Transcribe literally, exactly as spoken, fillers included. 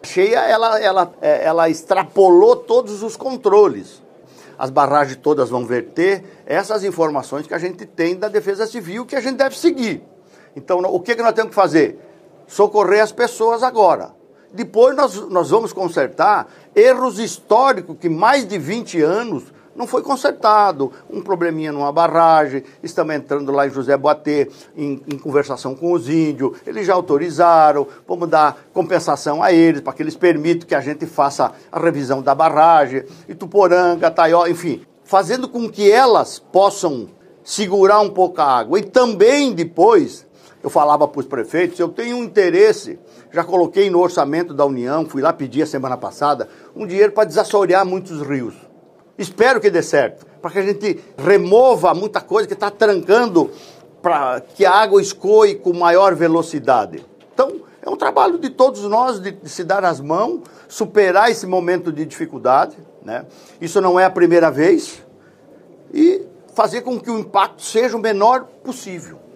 cheia, ela, ela, ela extrapolou todos os controles. As barragens todas vão verter essas informações que a gente tem da Defesa Civil, que a gente deve seguir. Então, o que, que nós temos que fazer? Socorrer as pessoas agora. Depois nós, nós vamos consertar erros históricos que mais de vinte anos não foi consertado. Um probleminha numa barragem, estamos entrando lá em José Boatê em, em conversação com os índios, eles já autorizaram, vamos dar compensação a eles, para que eles permitam que a gente faça a revisão da barragem, Ituporanga, Taió, enfim, fazendo com que elas possam segurar um pouco a água. E também depois, eu falava para os prefeitos, eu tenho um interesse, já coloquei no orçamento da União, fui lá pedir a semana passada, um dinheiro para desassorear muitos rios. Espero que dê certo, para que a gente remova muita coisa que está trancando para que a água escoe com maior velocidade. Então, é um trabalho de todos nós de, de se dar as mãos, superar esse momento de dificuldade, né? Isso não é a primeira vez, e fazer com que o impacto seja o menor possível.